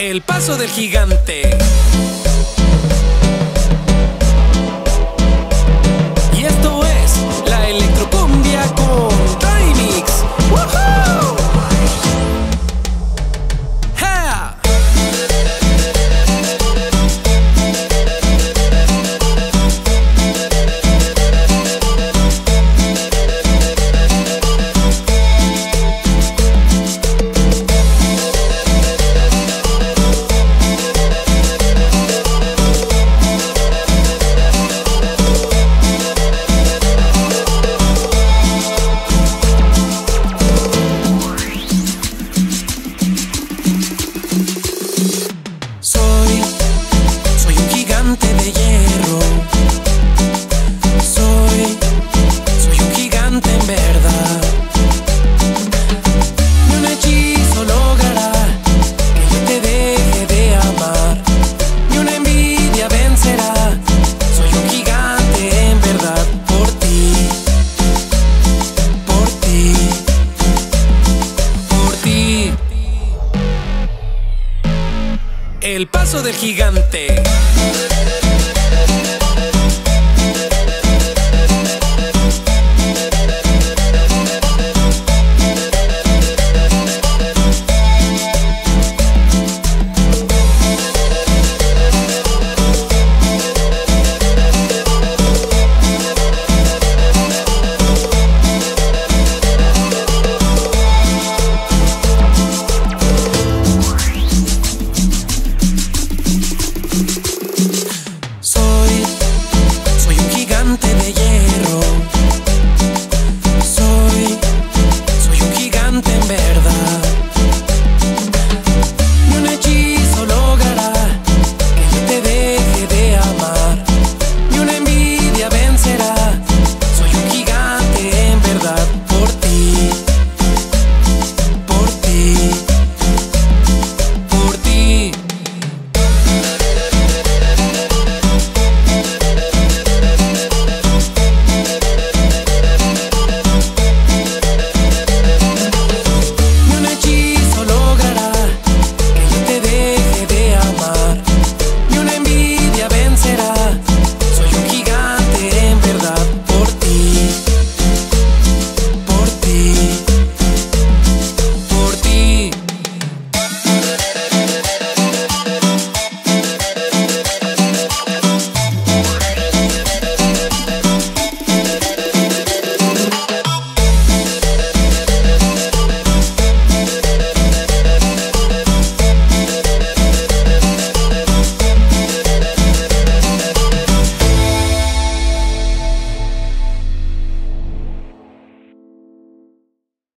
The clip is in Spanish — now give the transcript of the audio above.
El paso del gigante. Y esto es la electrocumbia con Remix. ¡Woohoo! ¡Ja! Soy un gigante de hierro. Soy un gigante en verdad. Ni un hechizo logrará que yo te deje de amar. Ni una envidia vencerá. Soy un gigante en verdad. Por ti, por ti, por ti. El paso del gigante. Soy un gigante de hierro. Soy un gigante en verdad.